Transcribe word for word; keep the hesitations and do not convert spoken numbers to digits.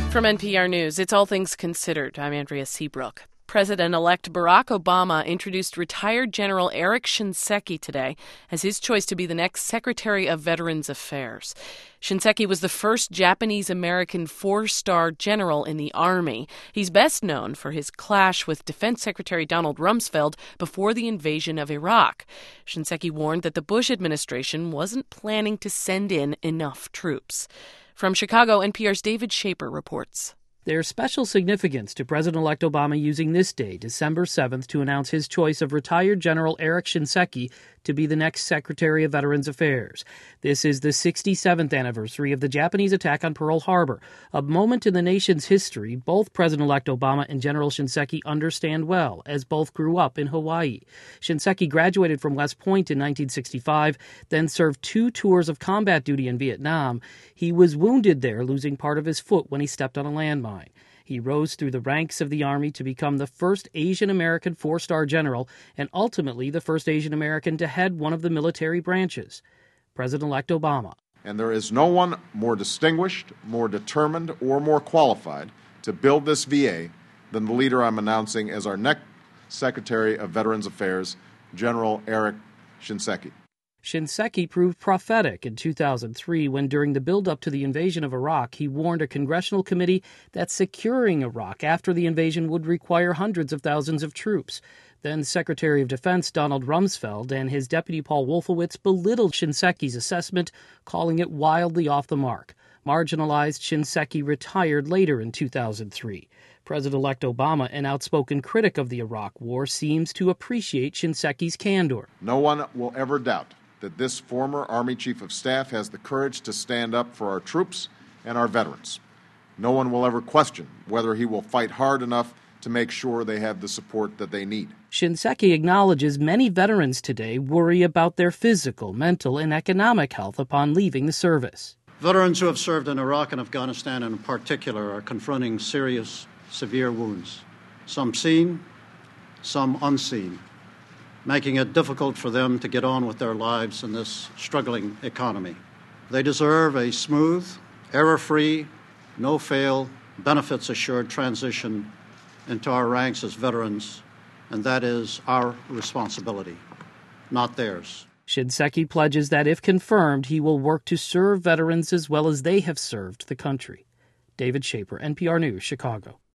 From N P R News, it's All Things Considered. I'm Andrea Seabrook. President-elect Barack Obama introduced retired General Eric Shinseki today as his choice to be the next Secretary of Veterans Affairs. Shinseki was the first Japanese-American four-star general in the Army. He's best known for his clash with Defense Secretary Donald Rumsfeld before the invasion of Iraq. Shinseki warned that the Bush administration wasn't planning to send in enough troops. From Chicago, N P R's David Shaper reports. There's special significance to President-elect Obama using this day, December seventh, to announce his choice of retired General Eric Shinseki to be the next Secretary of Veterans Affairs. This is the sixty-seventh anniversary of the Japanese attack on Pearl Harbor, a moment in the nation's history both President-elect Obama and General Shinseki understand well, as both grew up in Hawaii. Shinseki graduated from West Point in nineteen sixty-five, then served two tours of combat duty in Vietnam. He was wounded there, losing part of his foot when he stepped on a landmine. He rose through the ranks of the Army to become the first Asian-American four-star general and ultimately the first Asian-American to head one of the military branches. President-elect Obama. And there is no one more distinguished, more determined, or more qualified to build this V A than the leader I'm announcing as our next Secretary of Veterans Affairs, General Eric Shinseki. Shinseki proved prophetic in two thousand three when, during the build-up to the invasion of Iraq, he warned a congressional committee that securing Iraq after the invasion would require hundreds of thousands of troops. Then Secretary of Defense Donald Rumsfeld and his deputy Paul Wolfowitz belittled Shinseki's assessment, calling it wildly off the mark. Marginalized Shinseki retired later in two thousand three. President-elect Obama, an outspoken critic of the Iraq War, seems to appreciate Shinseki's candor. No one will ever doubt that this former Army Chief of Staff has the courage to stand up for our troops and our veterans. No one will ever question whether he will fight hard enough to make sure they have the support that they need. Shinseki acknowledges many veterans today worry about their physical, mental, and economic health upon leaving the service. Veterans who have served in Iraq and Afghanistan in particular are confronting serious, severe wounds, some seen, some unseen, making it difficult for them to get on with their lives in this struggling economy. They deserve a smooth, error-free, no-fail, benefits-assured transition into our ranks as veterans, and that is our responsibility, not theirs. Shinseki pledges that if confirmed, he will work to serve veterans as well as they have served the country. David Shaper, N P R News, Chicago.